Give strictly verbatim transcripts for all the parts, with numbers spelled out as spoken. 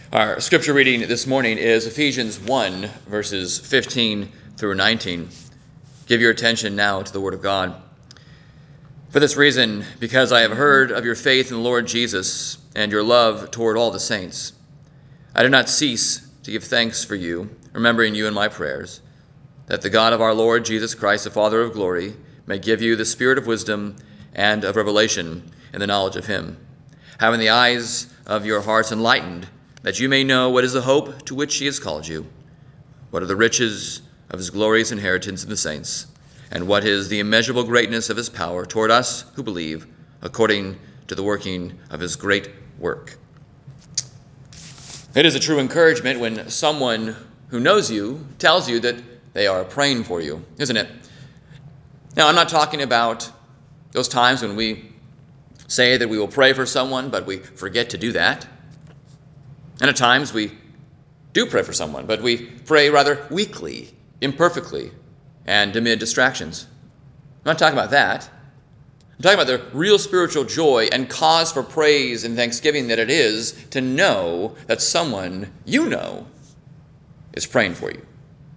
Our scripture reading this morning is Ephesians one, verses fifteen through nineteen. Give your attention now to the Word of God. For this reason, because I have heard of your faith in the Lord Jesus and your love toward all the saints, I do not cease to give thanks for you, remembering you in my prayers, that the God of our Lord Jesus Christ, the Father of glory, may give you the spirit of wisdom and of revelation in the knowledge of him, having the eyes of your hearts enlightened, that you may know what is the hope to which he has called you, what are the riches of his glorious inheritance in the saints, and what is the immeasurable greatness of his power toward us who believe, according to the working of his great work. It is a true encouragement when someone who knows you tells you that they are praying for you, isn't it? Now, I'm not talking about those times when we say that we will pray for someone, but we forget to do that. And at times we do pray for someone, but we pray rather weakly, imperfectly, and amid distractions. I'm not talking about that. I'm talking about the real spiritual joy and cause for praise and thanksgiving that it is to know that someone you know is praying for you.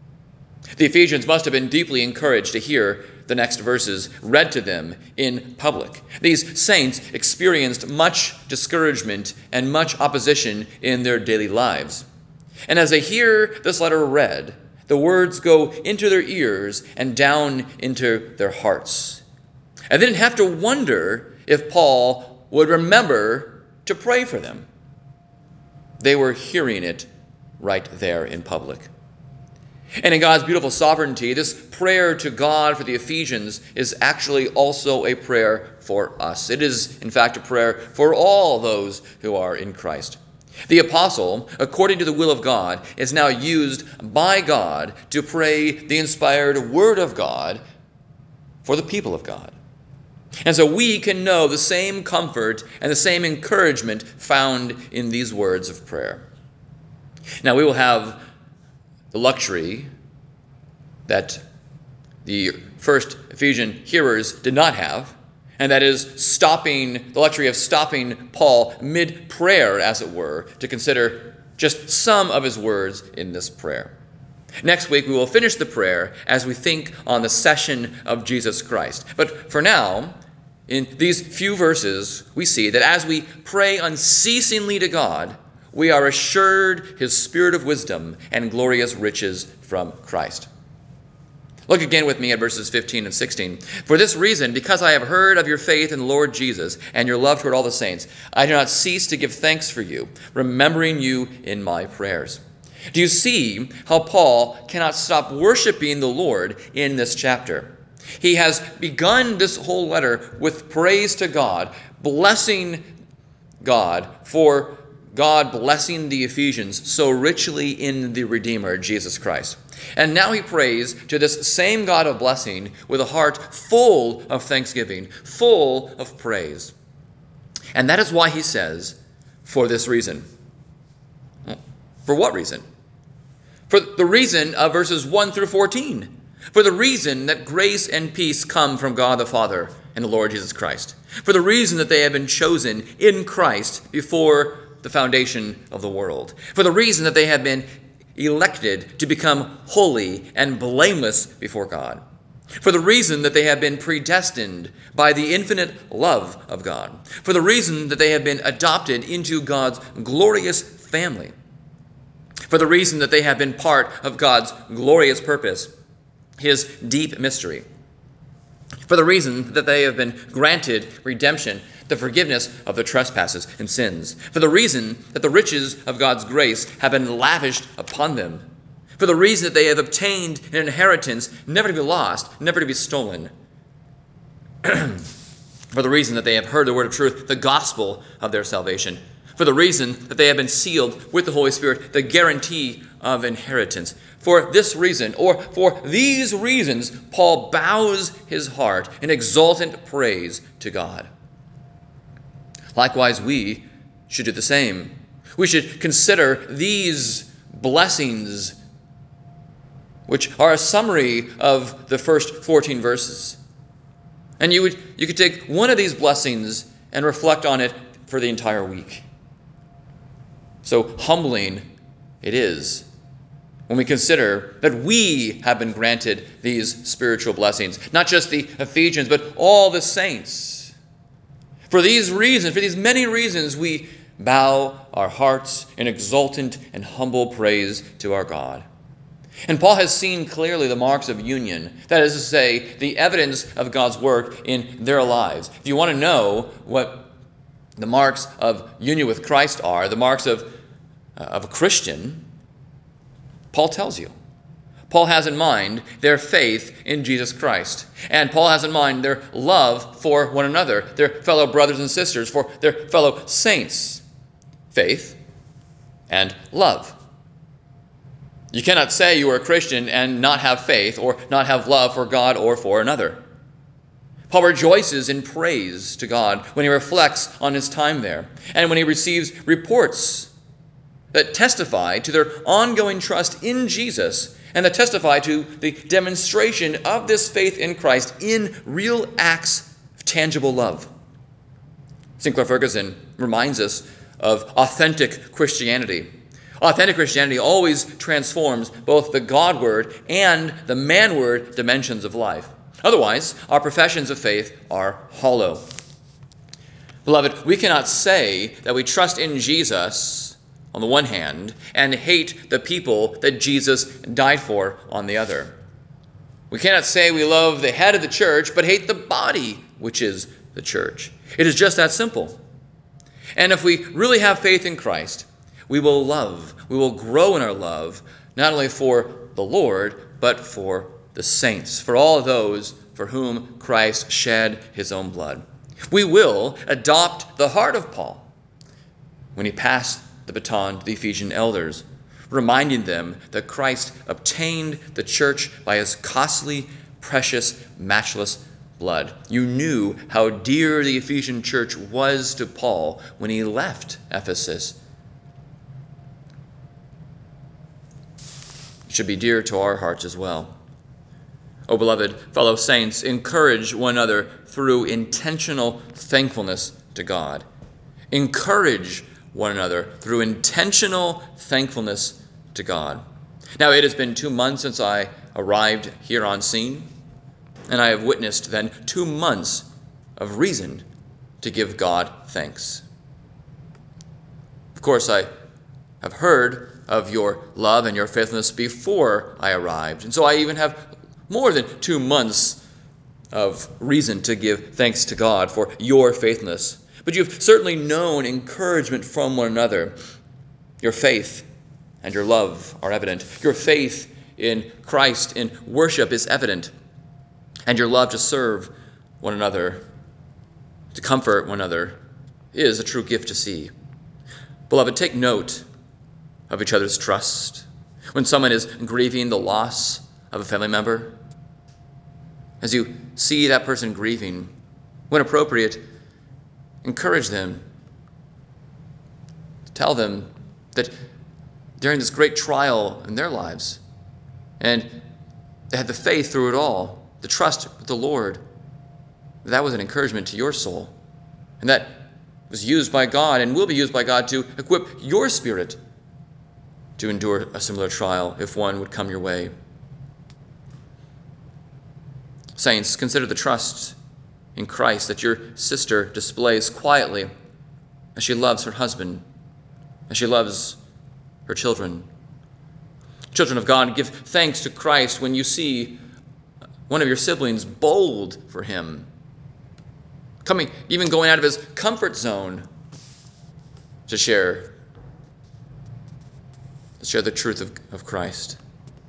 The Ephesians must have been deeply encouraged to hear the next verses read to them in public. These saints experienced much discouragement and much opposition in their daily lives. And as they hear this letter read, the words go into their ears and down into their hearts. And they didn't have to wonder if Paul would remember to pray for them. They were hearing it right there in public. And in God's beautiful sovereignty, this prayer to God for the Ephesians is actually also a prayer for us. It is, in fact, a prayer for all those who are in Christ. The apostle, according to the will of God, is now used by God to pray the inspired word of God for the people of God. And so we can know the same comfort and the same encouragement found in these words of prayer. Now, we will have the luxury that the first Ephesian hearers did not have, and that is stopping, the luxury of stopping Paul mid-prayer, as it were, to consider just some of his words in this prayer. Next week, we will finish the prayer as we think on the session of Jesus Christ. But for now, in these few verses, we see that as we pray unceasingly to God, we are assured his spirit of wisdom and glorious riches from Christ. Look again with me at verses fifteen and sixteen. For this reason, because I have heard of your faith in the Lord Jesus and your love toward all the saints, I do not cease to give thanks for you, remembering you in my prayers. Do you see how Paul cannot stop worshiping the Lord in this chapter? He has begun this whole letter with praise to God, blessing God for God blessing the Ephesians so richly in the Redeemer, Jesus Christ. And now he prays to this same God of blessing with a heart full of thanksgiving, full of praise. And that is why he says, for this reason. For what reason? For the reason of verses one through fourteen. For the reason that grace and peace come from God the Father and the Lord Jesus Christ. For the reason that they have been chosen in Christ before the foundation of the world. For the reason that they have been elected to become holy and blameless before God. For the reason that they have been predestined by the infinite love of God. For the reason that they have been adopted into God's glorious family. For the reason that they have been part of God's glorious purpose, his deep mystery. For the reason that they have been granted redemption, the forgiveness of their trespasses and sins. For the reason that the riches of God's grace have been lavished upon them. For the reason that they have obtained an inheritance never to be lost, never to be stolen. For the reason that they have heard the word of truth, the gospel of their salvation. For the reason that they have been sealed with the Holy Spirit, the guarantee of inheritance. For this reason, or for these reasons, Paul bows his heart in exultant praise to God. Likewise, we should do the same. We should consider these blessings, which are a summary of the first fourteen verses. And you would you could take one of these blessings and reflect on it for the entire week. So humbling it is when we consider that we have been granted these spiritual blessings, not just the Ephesians, but all the saints. For these reasons, for these many reasons, we bow our hearts in exultant and humble praise to our God. And Paul has seen clearly the marks of union, that is to say, the evidence of God's work in their lives. If you want to know what the marks of union with Christ are, the marks of, uh, of a Christian, Paul tells you. Paul has in mind their faith in Jesus Christ. And Paul has in mind their love for one another, their fellow brothers and sisters, for their fellow saints. Faith and love. You cannot say you are a Christian and not have faith or not have love for God or for another. Paul rejoices in praise to God when he reflects on his time there and when he receives reports that testify to their ongoing trust in Jesus and that testify to the demonstration of this faith in Christ in real acts of tangible love. Sinclair Ferguson reminds us of authentic Christianity. Authentic Christianity always transforms both the Godward and the manward dimensions of life. Otherwise, our professions of faith are hollow. Beloved, we cannot say that we trust in Jesus on the one hand and hate the people that Jesus died for on the other. We cannot say we love the head of the church but hate the body, which is the church. It is just that simple. And if we really have faith in Christ, we will love, we will grow in our love, not only for the Lord, but for the saints, for all those for whom Christ shed his own blood. We will adopt the heart of Paul when he passed the baton to the Ephesian elders, reminding them that Christ obtained the church by his costly, precious, matchless blood. You knew how dear the Ephesian church was to Paul when he left Ephesus. It should be dear to our hearts as well. Oh, beloved fellow saints, encourage one another through intentional thankfulness to God. Encourage one another through intentional thankfulness to God. Now, it has been two months since I arrived here on scene, and I have witnessed then two months of reason to give God thanks. Of course, I have heard of your love and your faithfulness before I arrived, and so I even have more than two months of reason to give thanks to God for your faithfulness. But you've certainly known encouragement from one another. Your faith and your love are evident. Your faith in Christ in worship is evident. And your love to serve one another, to comfort one another, is a true gift to see. Beloved, take note of each other's trust. When someone is grieving the loss of a family member, as you see that person grieving, when appropriate, encourage them. Tell them that during this great trial in their lives, and they had the faith through it all, the trust with the Lord, that was an encouragement to your soul. And that was used by God and will be used by God to equip your spirit to endure a similar trial if one would come your way. Saints, consider the trust in Christ that your sister displays quietly as she loves her husband, as she loves her children. Children of God, give thanks to Christ when you see one of your siblings bold for him, coming, even going out of his comfort zone to share, to share the truth of, of Christ.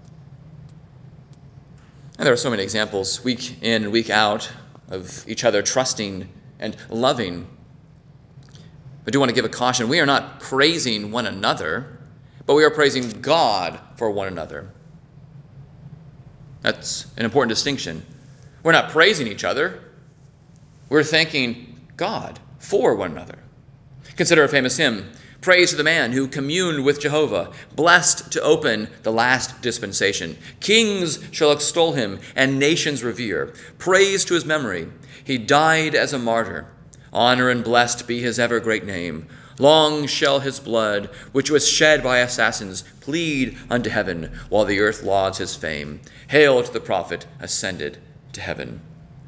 And there are so many examples, week in and week out, of each other trusting and loving. I do want to give a caution. We are not praising one another, but we are praising God for one another. That's an important distinction. We're not praising each other. We're thanking God for one another. Consider a famous hymn, Praise to the man who communed with Jehovah, blessed to open the last dispensation. Kings shall extol him, and nations revere. Praise to his memory. He died as a martyr. Honor and blessed be his ever great name. Long shall his blood, which was shed by assassins, plead unto heaven, while the earth lauds his fame. Hail to the prophet ascended to heaven.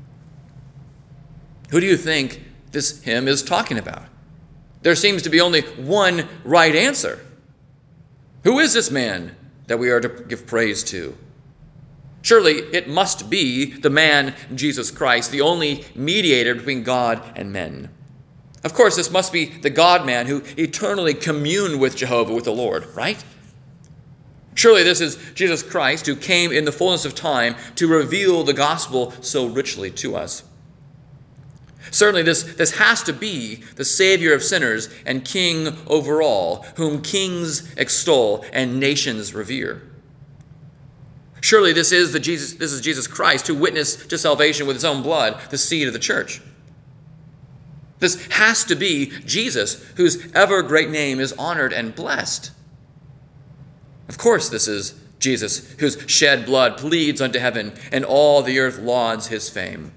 Who do you think this hymn is talking about? There seems to be only one right answer. Who is this man that we are to give praise to? Surely it must be the man Jesus Christ, the only mediator between God and men. Of course, this must be the God-man who eternally communed with Jehovah, with the Lord, right? Surely this is Jesus Christ who came in the fullness of time to reveal the gospel so richly to us. Certainly this, this has to be the Savior of sinners and King over all, whom kings extol and nations revere. Surely this is the Jesus, this is Jesus Christ who witnessed to salvation with his own blood, the seed of the church. This has to be Jesus, whose ever great name is honored and blessed. Of course this is Jesus, whose shed blood pleads unto heaven, and all the earth lauds his fame.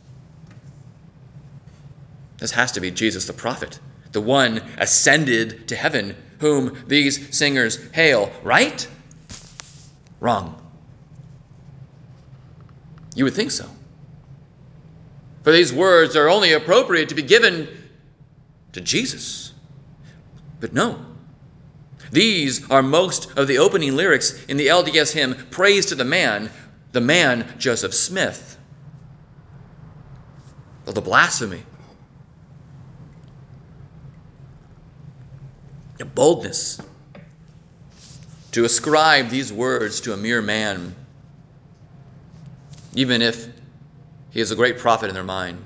This has to be Jesus the prophet, the one ascended to heaven, whom these singers hail, right? Wrong. You would think so. For these words are only appropriate to be given to Jesus. But no. These are most of the opening lyrics in the L D S hymn, Praise to the Man, the man Joseph Smith. Oh, the blasphemy. The boldness to ascribe these words to a mere man, even if he is a great prophet in their mind.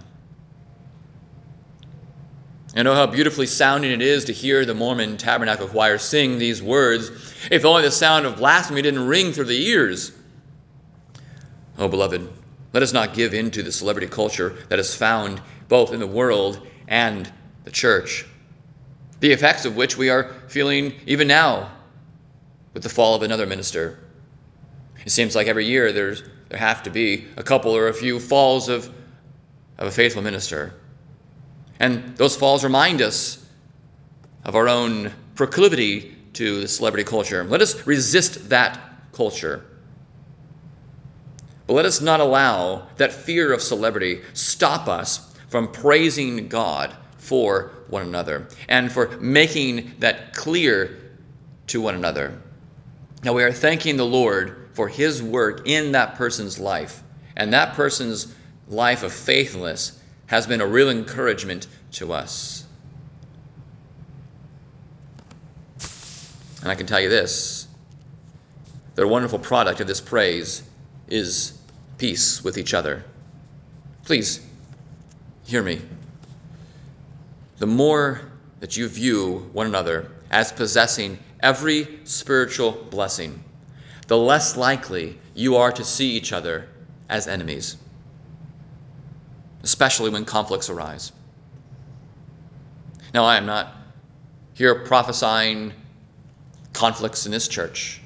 I know how beautifully sounding it is to hear the Mormon Tabernacle Choir sing these words, if only the sound of blasphemy didn't ring through the ears. Oh, beloved, let us not give in to the celebrity culture that is found both in the world and the church, the effects of which we are feeling even now with the fall of another minister. It seems like every year there's, there have to be a couple or a few falls of, of a faithful minister. And those falls remind us of our own proclivity to the celebrity culture. Let us resist that culture. But let us not allow that fear of celebrity stop us from praising God for one another and for making that clear to one another. Now we are thanking the Lord for his work in that person's life. And that person's life of faithfulness has been a real encouragement to us. And I can tell you this, the wonderful product of this praise is peace with each other. Please, hear me. The more that you view one another as possessing every spiritual blessing, the less likely you are to see each other as enemies, especially when conflicts arise. Now, I am not here prophesying conflicts in this church.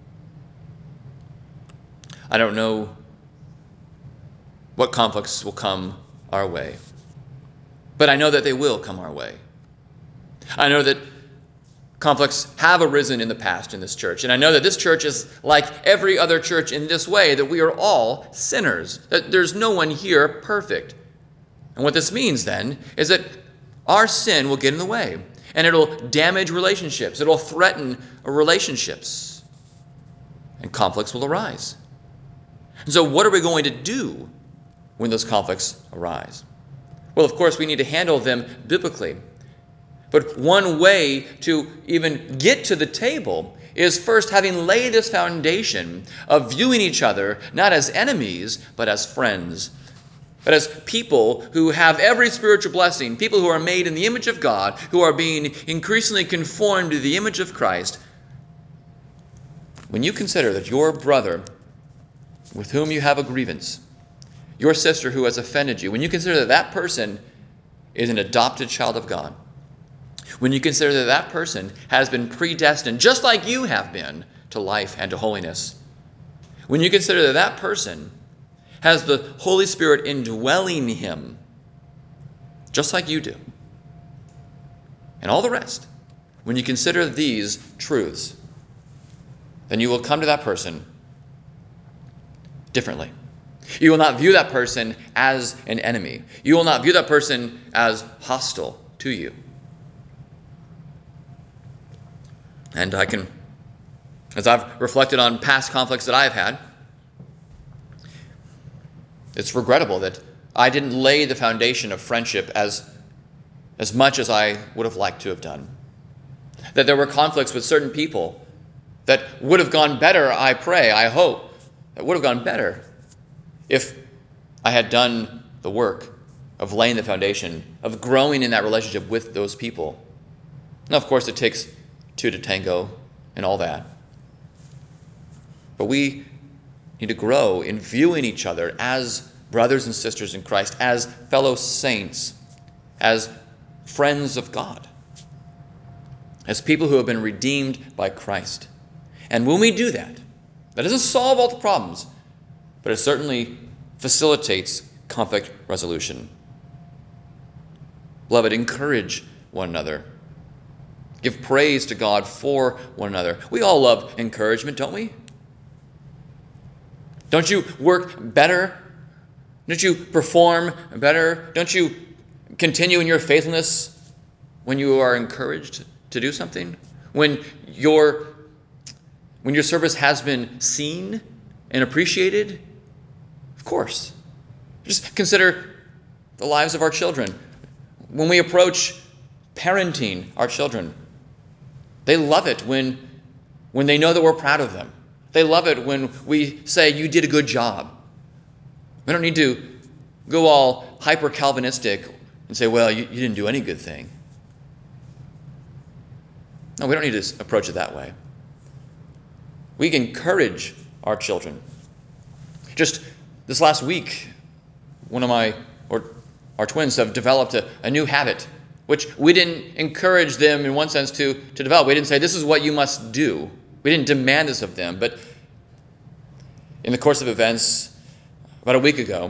I don't know what conflicts will come our way, but I know that they will come our way. I know that conflicts have arisen in the past in this church, and I know that this church is like every other church in this way, that we are all sinners, that there's no one here perfect. And what this means then is that our sin will get in the way, and it'll damage relationships, it'll threaten relationships, and conflicts will arise. And so what are we going to do when those conflicts arise? Well, of course, we need to handle them biblically. But one way to even get to the table is first having laid this foundation of viewing each other not as enemies, but as friends, but as people who have every spiritual blessing, people who are made in the image of God, who are being increasingly conformed to the image of Christ. When you consider that your brother with whom you have a grievance, your sister who has offended you, when you consider that that person is an adopted child of God, when you consider that that person has been predestined, just like you have been, to life and to holiness, when you consider that that person has the Holy Spirit indwelling him, just like you do, and all the rest, when you consider these truths, then you will come to that person differently. You will not view that person as an enemy. You will not view that person as hostile to you. And I can, as I've reflected on past conflicts that I've had, it's regrettable that I didn't lay the foundation of friendship as, as much as I would have liked to have done. That there were conflicts with certain people that would have gone better, I pray, I hope, that would have gone better if I had done the work of laying the foundation, of growing in that relationship with those people. Now, of course, it takes two to tango and all that. But we need to grow in viewing each other as brothers and sisters in Christ, as fellow saints, as friends of God, as people who have been redeemed by Christ. And when we do that, that doesn't solve all the problems, but it certainly facilitates conflict resolution. Beloved, encourage one another. Give praise to God for one another. We all love encouragement, don't we? Don't you work better? Don't you perform better? Don't you continue in your faithfulness when you are encouraged to do something? When your, when your service has been seen and appreciated? Of course. Just consider the lives of our children. When we approach parenting our children, they love it when, when they know that we're proud of them. They love it when we say, you did a good job. We don't need to go all hyper-Calvinistic and say, well, you, you didn't do any good thing. No, we don't need to approach it that way. We can encourage our children. Just this last week, one of my, or our twins have developed a, a new habit, which we didn't encourage them in one sense to, to develop. We didn't say, this is what you must do. We didn't demand this of them. But in the course of events, about a week ago,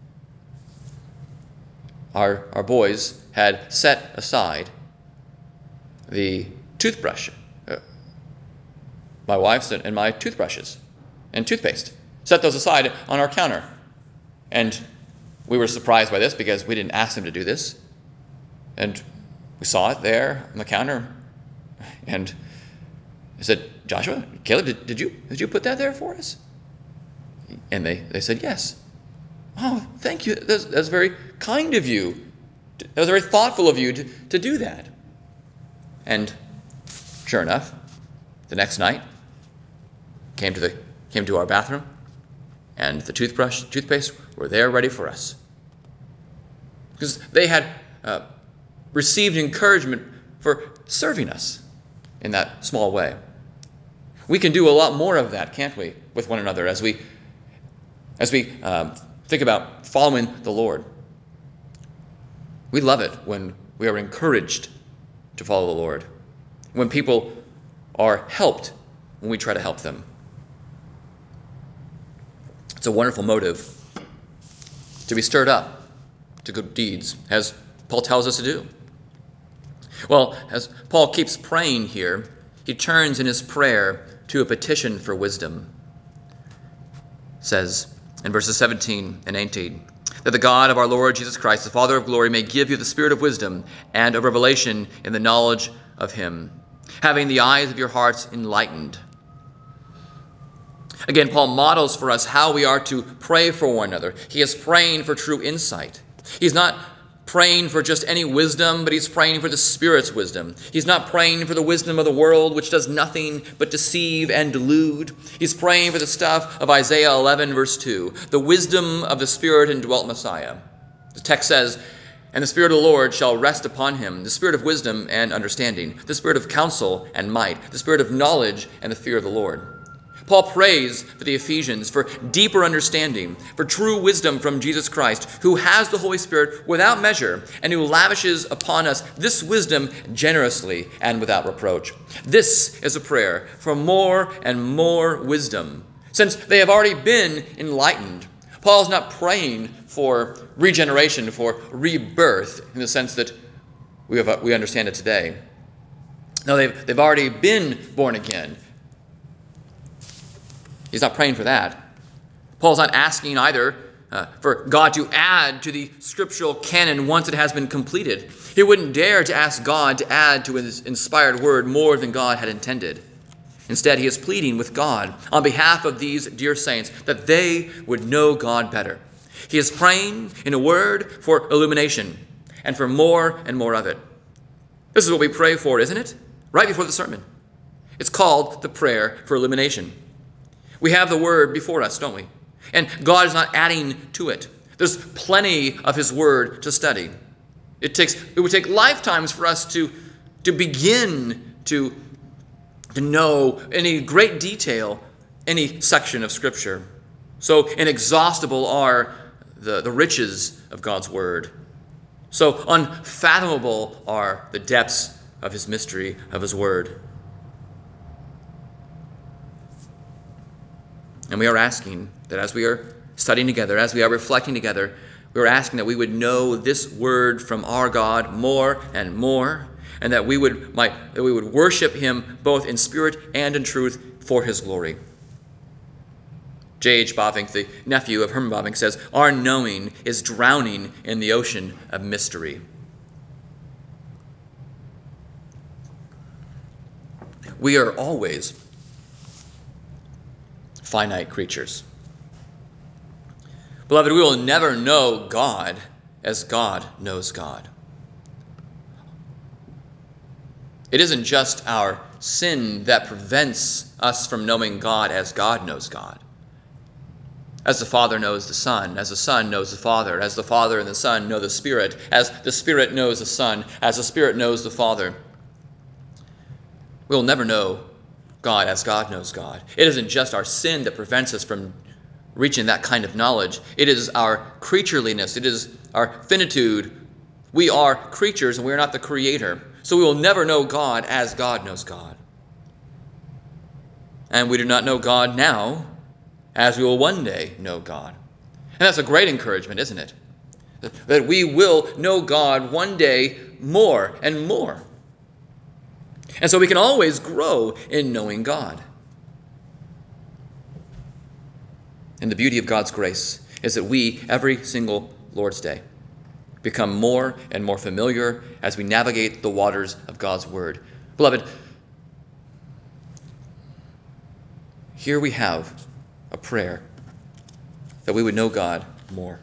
our, our boys had set aside the toothbrush, uh, my wife's and my toothbrushes and toothpaste. Set those aside on our counter. And we were surprised by this because we didn't ask them to do this. And we saw it there on the counter. And I said, Joshua, Caleb, did, did you did you put that there for us? And they, they said, yes. Oh, thank you. That's, that's very kind of you. That was very thoughtful of you to, to do that. And sure enough, the next night, came to the came to our bathroom, and the toothbrush, toothpaste were there ready for us. Because they had uh, received encouragement for serving us in that small way. We can do a lot more of that, can't we, with one another as we as we um, think about following the Lord. We love it when we are encouraged to follow the Lord, when people are helped when we try to help them. It's a wonderful motive to be stirred up to good deeds, as Paul tells us to do. Well, as Paul keeps praying here, he turns in his prayer to a petition for wisdom. It says in verses seventeen and eighteen, that the God of our Lord Jesus Christ, the Father of glory, may give you the spirit of wisdom and of revelation in the knowledge of him, having the eyes of your hearts enlightened. Again, Paul models for us how we are to pray for one another. He is praying for true insight. He's not praying for just any wisdom, but he's praying for the Spirit's wisdom. He's not praying for the wisdom of the world, which does nothing but deceive and delude. He's praying for the stuff of Isaiah eleven, verse two, the wisdom of the Spirit indwelt Messiah. The text says, and the Spirit of the Lord shall rest upon him, the Spirit of wisdom and understanding, the Spirit of counsel and might, the Spirit of knowledge and the fear of the Lord. Paul prays for the Ephesians for deeper understanding, for true wisdom from Jesus Christ, who has the Holy Spirit without measure and who lavishes upon us this wisdom generously and without reproach. This is a prayer for more and more wisdom, since they have already been enlightened. Paul's not praying for regeneration, for rebirth, in the sense that we, have, we understand it today. No, they've, they've already been born again. He's not praying for that. Paul's not asking either uh, for God to add to the scriptural canon once it has been completed. He wouldn't dare to ask God to add to his inspired word more than God had intended. Instead, he is pleading with God on behalf of these dear saints that they would know God better. He is praying in a word for illumination and for more and more of it. This is what we pray for, isn't it? Right before the sermon. It's called the prayer for illumination. We have the word before us, don't we? And God is not adding to it. There's plenty of his word to study. It takes it would take lifetimes for us to, to begin to, to know in any great detail any section of Scripture. So inexhaustible are the, the riches of God's word. So unfathomable are the depths of his mystery, of his word. And we are asking that as we are studying together, as we are reflecting together, we are asking that we would know this word from our God more and more, and that we would might that we would worship him both in spirit and in truth for his glory. J H Bavinck, the nephew of Herman Bavinck, says, "Our knowing is drowning in the ocean of mystery." We are always finite creatures. Beloved, we will never know God as God knows God. It isn't just our sin that prevents us from knowing God as God knows God. As the Father knows the Son, as the Son knows the Father, as the Father and the Son know the Spirit, as the Spirit knows the Son, as the Spirit knows the Father. We will never know God as God knows God. It isn't just our sin that prevents us from reaching that kind of knowledge. It is our creatureliness. It is our finitude. We are creatures and we are not the Creator. So we will never know God as God knows God. And we do not know God now as we will one day know God. And that's a great encouragement, isn't it? That we will know God one day more and more. And so we can always grow in knowing God. And the beauty of God's grace is that we, every single Lord's Day, become more and more familiar as we navigate the waters of God's Word. Beloved, here we have a prayer that we would know God more.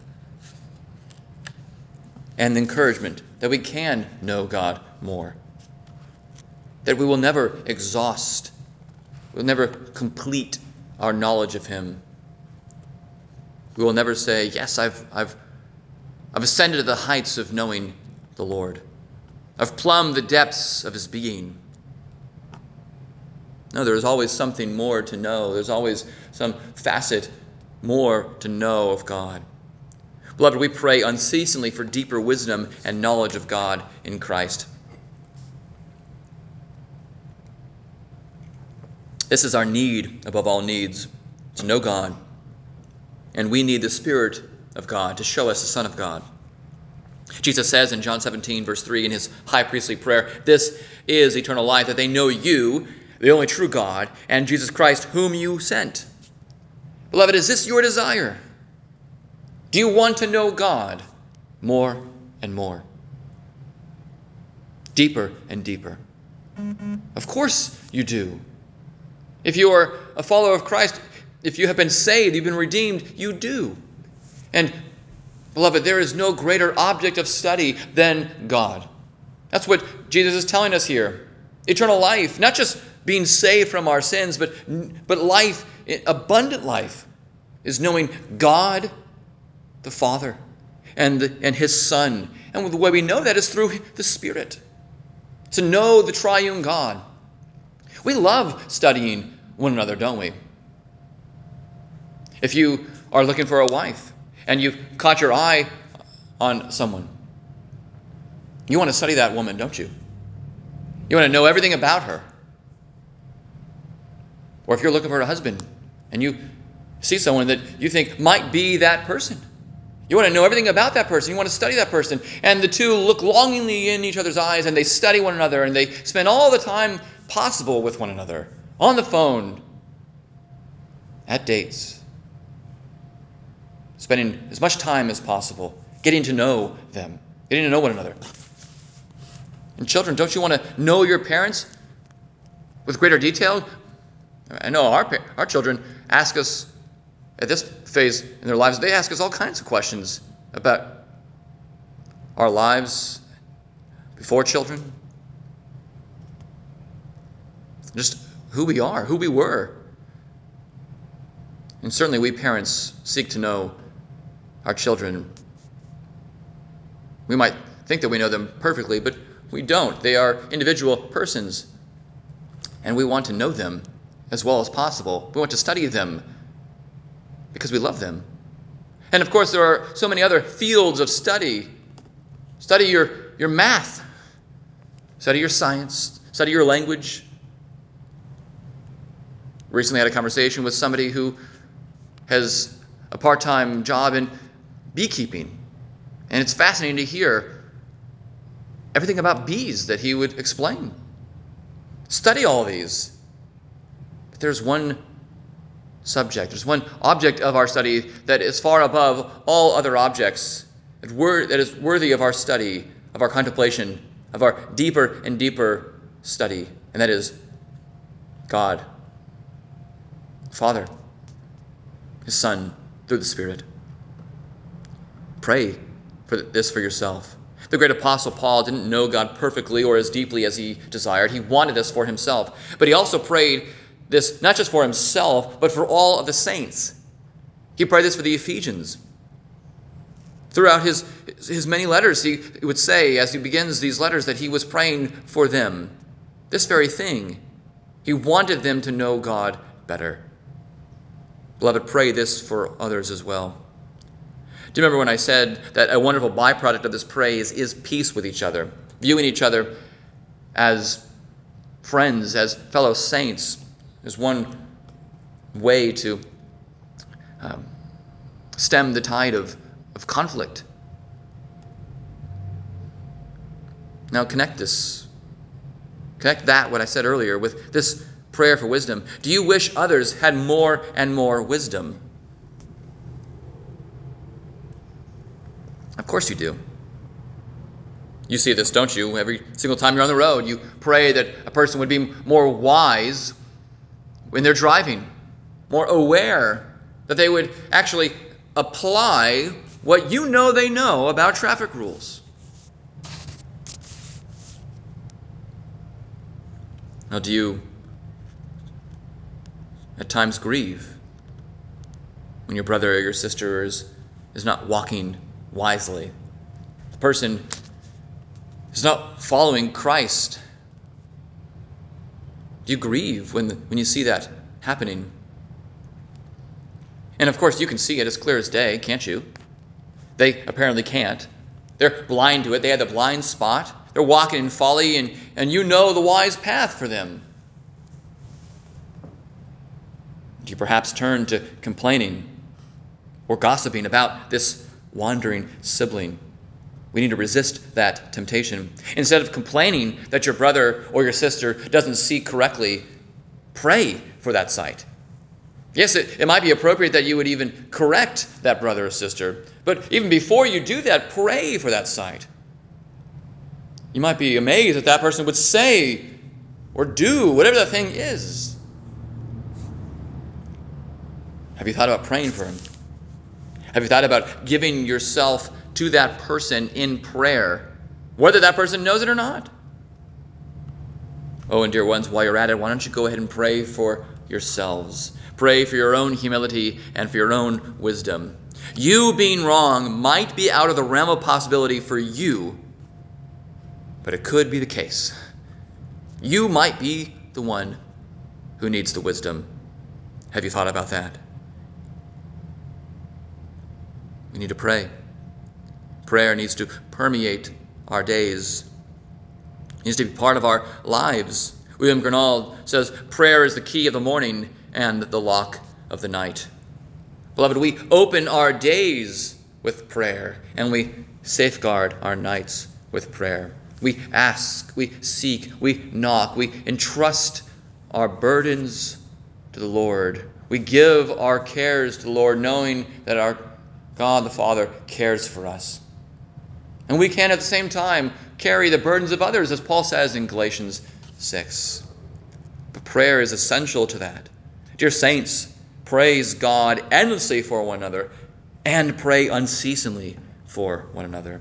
And the encouragement that we can know God more. That we will never exhaust, we'll never complete our knowledge of him. We will never say, yes, I've, I've, I've ascended to the heights of knowing the Lord. I've plumbed the depths of his being. No, there is always something more to know. There's always some facet more to know of God. Beloved, we pray unceasingly for deeper wisdom and knowledge of God in Christ. This is our need above all needs, to know God. And we need the Spirit of God to show us the Son of God. Jesus says in John seventeen, verse three, in his high priestly prayer, "This is eternal life, that they know you, the only true God, and Jesus Christ, whom you sent." Beloved, is this your desire? Do you want to know God more and more? Deeper and deeper? Of course you do. If you are a follower of Christ, if you have been saved, you've been redeemed, you do. And, beloved, there is no greater object of study than God. That's what Jesus is telling us here. Eternal life, not just being saved from our sins, but, but life, abundant life, is knowing God, the Father, and, the, and his Son. And the way we know that is through the Spirit. To know the triune God. We love studying one another, don't we? If you are looking for a wife and you've caught your eye on someone, you want to study that woman, don't you? You want to know everything about her. Or if you're looking for a husband and you see someone that you think might be that person, You want to know everything about that person. You want to study that person. And the two look longingly in each other's eyes, and they study one another, and they spend all the time possible with one another, on the phone, at dates, spending as much time as possible, getting to know them, getting to know one another. And children, don't you want to know your parents with greater detail? I know our our children ask us, at this phase in their lives, they ask us all kinds of questions about our lives before children, just who we are, who we were. And certainly we parents seek to know our children. We might think that we know them perfectly, but we don't. They are individual persons, and we want to know them as well as possible. We want to study them because we love them. And of course, there are so many other fields of study. Study your, your math. Study your science. Study your language. Recently had a conversation with somebody who has a part-time job in beekeeping. And it's fascinating to hear everything about bees that he would explain. Study all these. But there's one subject, there's one object of our study that is far above all other objects, that is worthy of our study, of our contemplation, of our deeper and deeper study, and that is God, Father, His Son, through the Spirit. Pray for this for yourself. The great apostle Paul didn't know God perfectly or as deeply as he desired. He wanted this for himself. But he also prayed this not just for himself, but for all of the saints. He prayed this for the Ephesians. Throughout his, his many letters, he would say, as he begins these letters, that he was praying for them. This very thing. He wanted them to know God better. Beloved, pray this for others as well. Do you remember when I said that a wonderful byproduct of this praise is peace with each other, viewing each other as friends, as fellow saints, is one way to um, stem the tide of, of conflict. Now connect this, connect that, what I said earlier, with this prayer for wisdom. Do you wish others had more and more wisdom? Of course you do. You see this, don't you? Every single time you're on the road, you pray that a person would be more wise when they're driving, more aware, that they would actually apply what you know they know about traffic rules. Now, do you at times grieve when your brother or your sister is, is not walking wisely? The person is not following Christ. Do you grieve when, when you see that happening? And of course, you can see it as clear as day, can't you? They apparently can't. They're blind to it. They have the blind spot. They're walking in folly, and, and you know the wise path for them. Do you perhaps turn to complaining or gossiping about this wandering sibling? We need to resist that temptation. Instead of complaining that your brother or your sister doesn't see correctly, pray for that sight. Yes, it, it might be appropriate that you would even correct that brother or sister, but even before you do that, pray for that sight. You might be amazed that that person would say or do whatever that thing is. Have you thought about praying for him? Have you thought about giving yourself to that person in prayer, whether that person knows it or not? Oh, and dear ones, while you're at it, why don't you go ahead and pray for yourselves. Pray for your own humility and for your own wisdom. You being wrong might be out of the realm of possibility for you, but it could be the case. You might be the one who needs the wisdom. Have you thought about that? We need to pray. Prayer needs to permeate our days. It needs to be part of our lives. William Gurnall says, prayer is the key of the morning and the lock of the night. Beloved, we open our days with prayer, and we safeguard our nights with prayer. We ask, we seek, we knock, we entrust our burdens to the Lord. We give our cares to the Lord, knowing that our God the Father cares for us. And we can at the same time carry the burdens of others, as Paul says in Galatians six. But prayer is essential to that. Dear saints, praise God endlessly for one another and pray unceasingly for one another.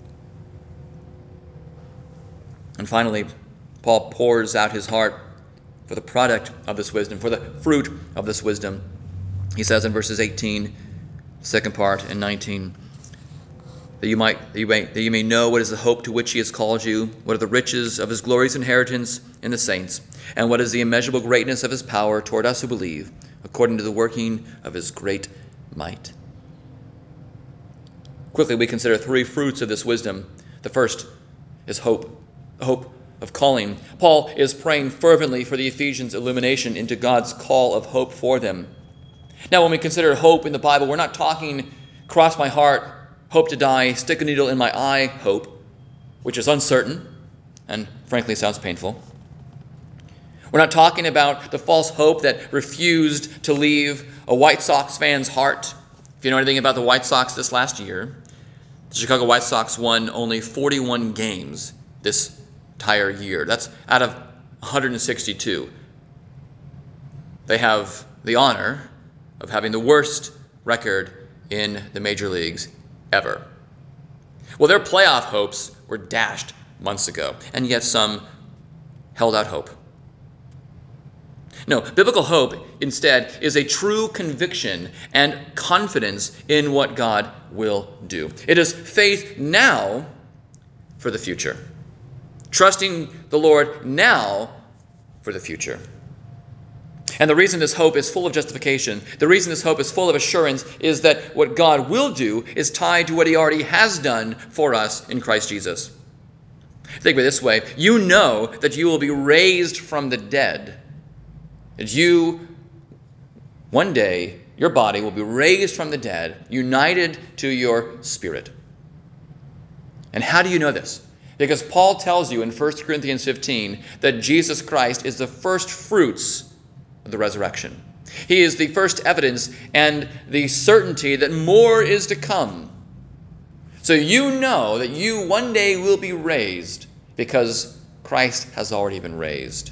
And finally, Paul pours out his heart for the product of this wisdom, for the fruit of this wisdom. He says in verses eighteen, second part, and nineteen, that you might that you may, that you may know what is the hope to which he has called you, what are the riches of his glorious inheritance in the saints, and what is the immeasurable greatness of his power toward us who believe, according to the working of his great might. Quickly, we consider three fruits of this wisdom. The first is hope, hope of calling. Paul is praying fervently for the Ephesians' illumination into God's call of hope for them. Now, when we consider hope in the Bible, we're not talking cross my heart, hope to die, stick a needle in my eye hope, which is uncertain and frankly sounds painful. We're not talking about the false hope that refused to leave a White Sox fan's heart. If you know anything about the White Sox this last year, the Chicago White Sox won only forty-one games this entire year. That's out of one hundred sixty-two. They have the honor of having the worst record in the major leagues ever. Well, their playoff hopes were dashed months ago, and yet some held out hope. No, biblical hope, instead, is a true conviction and confidence in what God will do. It is faith now for the future. Trusting the Lord now for the future. And the reason this hope is full of justification, the reason this hope is full of assurance, is that what God will do is tied to what he already has done for us in Christ Jesus. Think of it this way. You know that you will be raised from the dead. That you, one day, your body will be raised from the dead, united to your spirit. And how do you know this? Because Paul tells you in First Corinthians fifteen that Jesus Christ is the first fruits of the resurrection. He is the first evidence and the certainty that more is to come. So you know that you one day will be raised because Christ has already been raised.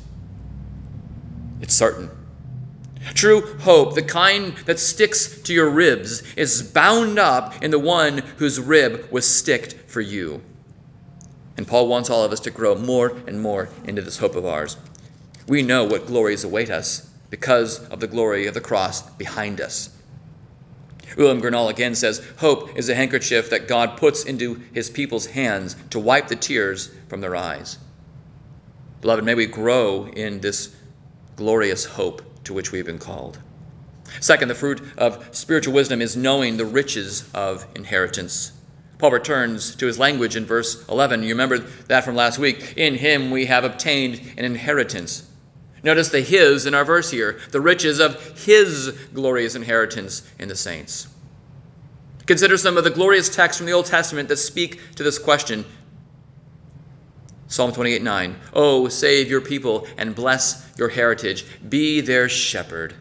It's certain. True hope, the kind that sticks to your ribs, is bound up in the one whose rib was sticked for you. And Paul wants all of us to grow more and more into this hope of ours. We know what glories await us because of the glory of the cross behind us. William Gurnall again says, hope is a handkerchief that God puts into his people's hands to wipe the tears from their eyes. Beloved, may we grow in this glorious hope to which we've been called. Second, the fruit of spiritual wisdom is knowing the riches of inheritance. Paul returns to his language in verse eleven. You remember that from last week. In him we have obtained an inheritance. Notice the his in our verse here, the riches of his glorious inheritance in the saints. Consider some of the glorious texts from the Old Testament that speak to this question. Psalm twenty-eight nine, oh, save your people and bless your heritage. Be their shepherd.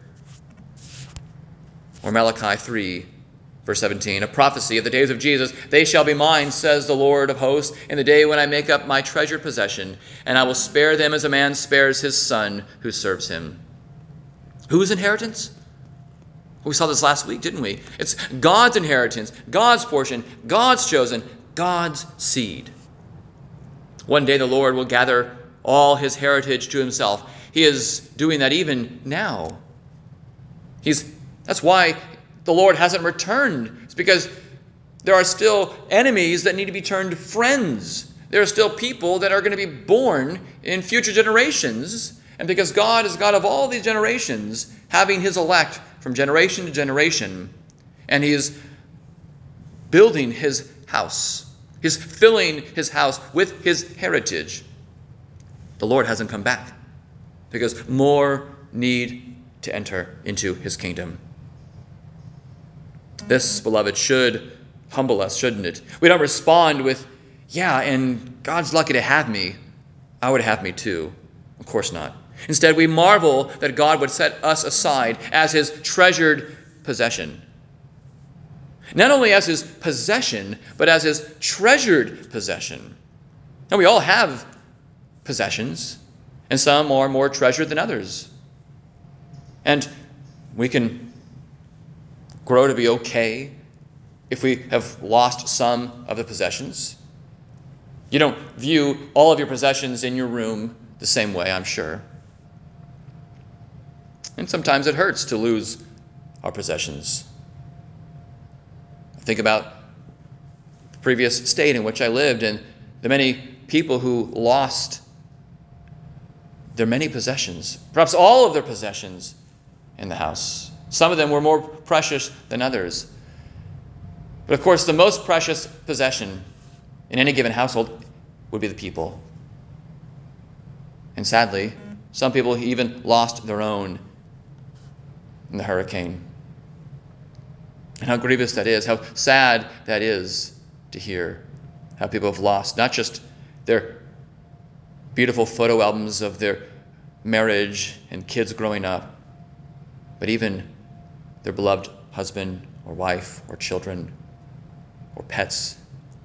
Or Malachi three, verse seventeen, a prophecy of the days of Jesus. They shall be mine, says the Lord of hosts, in the day when I make up my treasured possession, and I will spare them as a man spares his son who serves him. Whose inheritance? We saw this last week, didn't we? It's God's inheritance, God's portion, God's chosen, God's seed. One day the Lord will gather all his heritage to himself. He is doing that even now. He's, that's why the Lord hasn't returned. It's because there are still enemies that need to be turned friends. There are still people that are going to be born in future generations. And because God is God of all these generations, having his elect from generation to generation, and he is building his house. He's filling his house with his heritage. The Lord hasn't come back because more need to enter into his kingdom. This, beloved, should humble us, shouldn't it? We don't respond with, yeah, and God's lucky to have me. I would have me too. Of course not. Instead, we marvel that God would set us aside as his treasured possession. Not only as his possession, but as his treasured possession. Now, we all have possessions, and some are more treasured than others. And we can grow to be okay if we have lost some of the possessions. You don't view all of your possessions in your room the same way, I'm sure. And sometimes it hurts to lose our possessions. Think about the previous state in which I lived and the many people who lost their many possessions, perhaps all of their possessions in the house. Some of them were more precious than others. But of course, the most precious possession in any given household would be the people. And sadly, some people even lost their own in the hurricane. And how grievous that is, how sad that is to hear how people have lost not just their beautiful photo albums of their marriage and kids growing up, but even their beloved husband or wife or children or pets.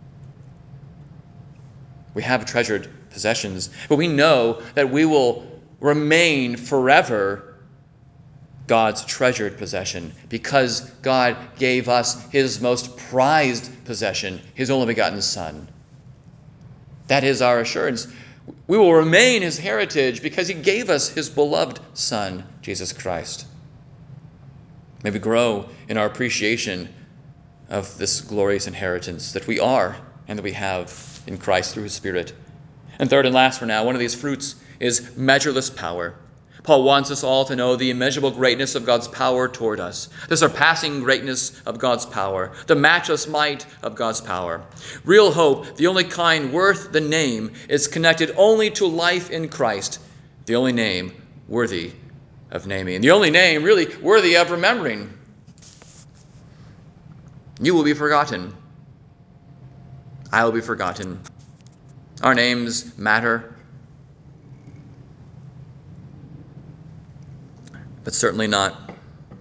We have treasured possessions, but we know that we will remain forever God's treasured possession because God gave us his most prized possession, his only begotten Son. That is our assurance. We will remain his heritage because he gave us his beloved Son, Jesus Christ. May we grow in our appreciation of this glorious inheritance that we are and that we have in Christ through his Spirit. And third and last for now, one of these fruits is measureless power. Paul wants us all to know the immeasurable greatness of God's power toward us, the surpassing greatness of God's power, the matchless might of God's power. Real hope, the only kind worth the name, is connected only to life in Christ, the only name worthy of naming, and the only name really worthy of remembering. You will be forgotten. I will be forgotten. Our names matter, but certainly not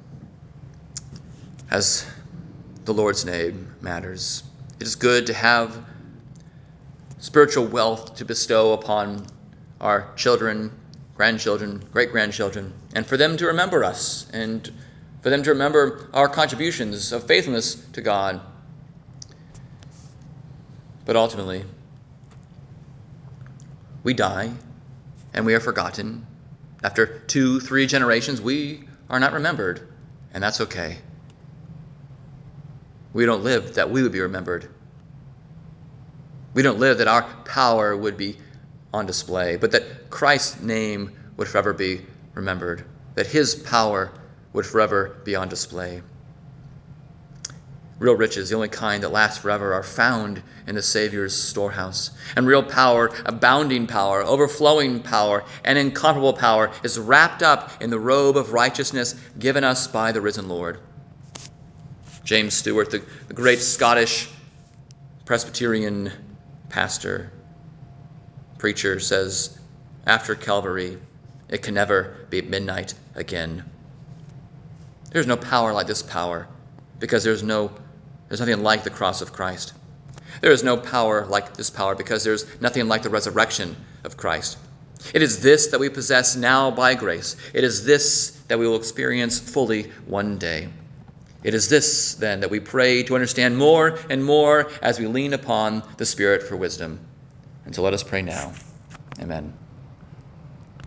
as the Lord's name matters. It is good to have spiritual wealth to bestow upon our children, grandchildren, great-grandchildren, and for them to remember us, and for them to remember our contributions of faithfulness to God. But ultimately, we die, and we are forgotten. After two, three generations, we are not remembered, and that's okay. We don't live that we would be remembered. We don't live that our power would be on display, but that Christ's name would forever be remembered, that his power would forever be on display. Real riches, the only kind that last forever, are found in the Savior's storehouse. And real power, abounding power, overflowing power, and incomparable power is wrapped up in the robe of righteousness given us by the risen Lord. James Stewart, the, the great Scottish Presbyterian pastor, preacher, says, after Calvary, it can never be midnight again. There's no power like this power because there's no There's nothing like the cross of Christ. There is no power like this power because there's nothing like the resurrection of Christ. It is this that we possess now by grace. It is this that we will experience fully one day. It is this, then, that we pray to understand more and more as we lean upon the Spirit for wisdom. And so let us pray now. Amen.